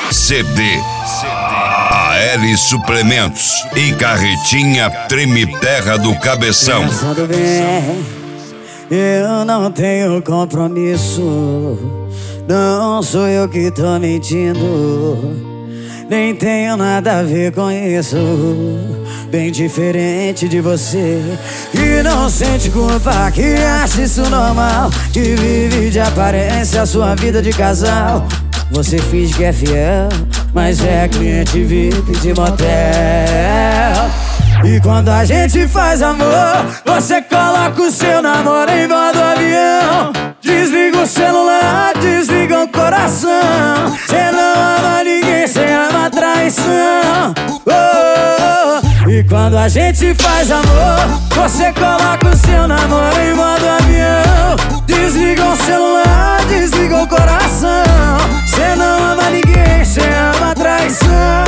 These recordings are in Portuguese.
CD. AL Suplementos e Carretinha Treme Terra do Cabeção. Pensando bem, eu não tenho compromisso. Não sou eu que tô mentindo, nem tenho nada a ver com isso. Bem diferente de você, que não sente culpa, que acha isso normal, que vive de aparência a sua vida de casal. Você finge que é fiel, mas é cliente VIP de motel. E quando a gente faz amor, você coloca o seu namoro em modo avião. Desliga o celular, desliga o coração. Cê não ama ninguém, cê ama traição. E quando a gente faz amor, você coloca o seu namoro em modo avião. Desliga o celular, desliga o coração. Cê não ama ninguém, cê ama traição.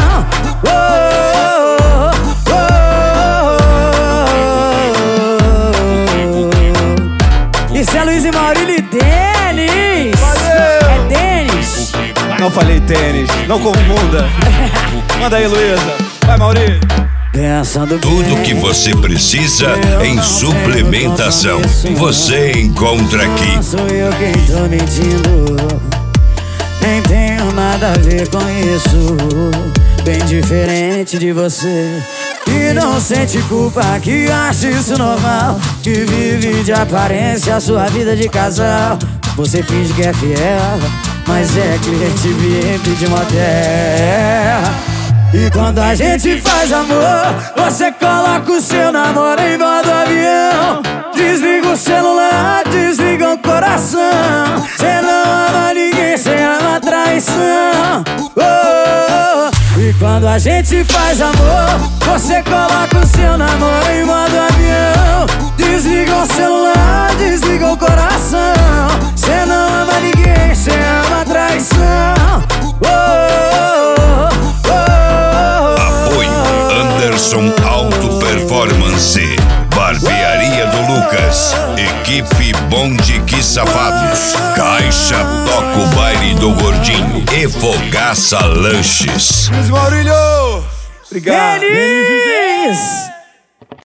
Isso é Luiz e Maurílio e Denis. É Denis. Não falei tênis, não confunda. Manda aí, Luísa. Vai, Maurílio. Tudo que você precisa em suplementação, você encontra aqui. Não sou eu quem tô mentindo, nem tenho nada a ver com isso. Bem diferente de você, que não sente culpa, que acha isso normal, que vive de aparência a sua vida de casal. Você finge que é fiel, mas é cliente VIP de motel. E quando a gente faz amor, você coloca o seu namoro em modo avião. Desliga o celular, desliga o coração. Cê não ama ninguém, cê ama traição. E quando a gente faz amor, você coloca o seu namoro em modo avião. Desliga o celular, desliga o coração. Cê não ama ninguém, cê ama traição. Anderson Auto Performance, Barbearia do Lucas, Equipe Bonde Que Safados, Caixa Toca o Baile do Gordinho e Fogaça Lanches. Luiz Maurílio, obrigado. Denis!